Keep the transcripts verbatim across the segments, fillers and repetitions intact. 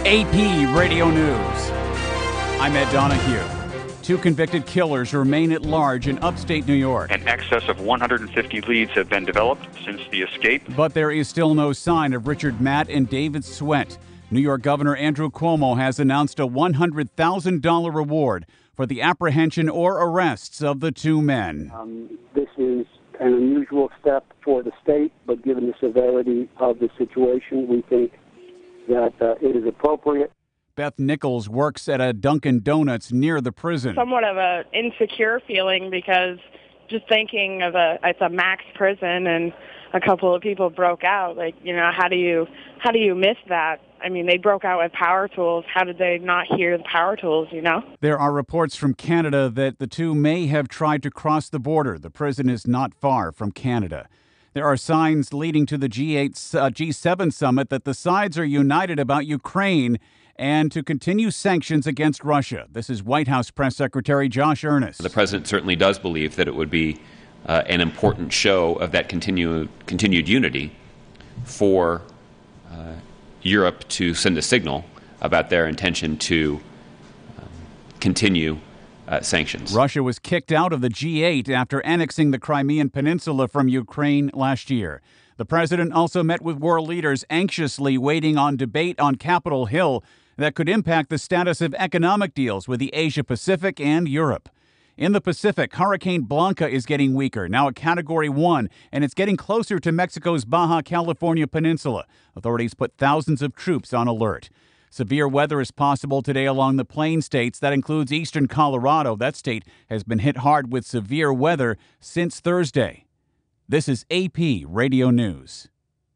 A P Radio News. I'm Ed Donahue. Two convicted killers remain at large in upstate New York. An excess of one hundred fifty leads have been developed since the escape. But there is still no sign of Richard Matt and David Sweat. New York Governor Andrew Cuomo has announced a one hundred thousand dollars reward for the apprehension or arrests of the two men. Um, this is an unusual step for the state, but given the severity of the situation, we think that uh, it is appropriate. Beth Nichols works at a Dunkin' Donuts near the prison. Somewhat of an insecure feeling because just thinking of a, it's a max prison and a couple of people broke out. Like, you know, how do you, how do you miss that? I mean, they broke out with power tools. How did they not hear the power tools, you know? There are reports from Canada that the two may have tried to cross the border. The prison is not far from Canada. There are signs leading to the G eight, uh, G seven summit that the sides are united about Ukraine and to continue sanctions against Russia. This is White House Press Secretary Josh Earnest. The president certainly does believe that it would be uh, an important show of that continue, continued unity for uh, Europe to send a signal about their intention to um, continue Uh, sanctions. Russia was kicked out of the G eight after annexing the Crimean Peninsula from Ukraine last year. The president also met with world leaders anxiously waiting on debate on Capitol Hill that could impact the status of economic deals with the Asia-Pacific and Europe. In the Pacific, Hurricane Blanca is getting weaker, now a Category one, and it's getting closer to Mexico's Baja California Peninsula. Authorities put thousands of troops on alert. Severe weather is possible today along the Plain States. That includes eastern Colorado. That state has been hit hard with severe weather since Thursday. This is A P Radio News.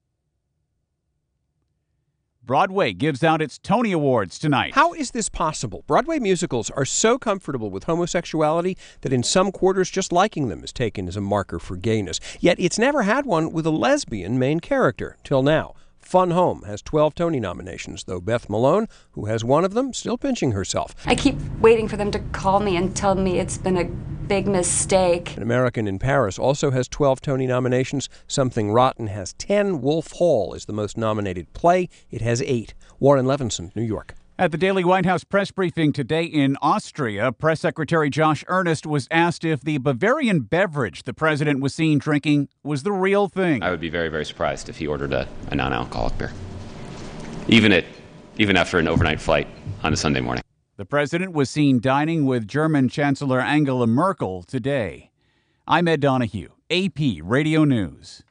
Broadway gives out its Tony Awards tonight. How is this possible? Broadway musicals are so comfortable with homosexuality that in some quarters just liking them is taken as a marker for gayness. Yet it's never had one with a lesbian main character, till now. Fun Home has twelve Tony nominations, though Beth Malone, who has one of them, still pinching herself. I keep waiting for them to call me and tell me it's been a big mistake. An American in Paris also has twelve Tony nominations. Something Rotten has ten. Wolf Hall is the most nominated play. It has eight. Warren Levinson, New York. At the Daily White House press briefing today in Austria, Press Secretary Josh Earnest was asked if the Bavarian beverage the president was seen drinking was the real thing. I would be very, very surprised if he ordered a, a non-alcoholic beer, even at, even after an overnight flight on a Sunday morning. The president was seen dining with German Chancellor Angela Merkel today. I'm Ed Donahue, A P Radio News.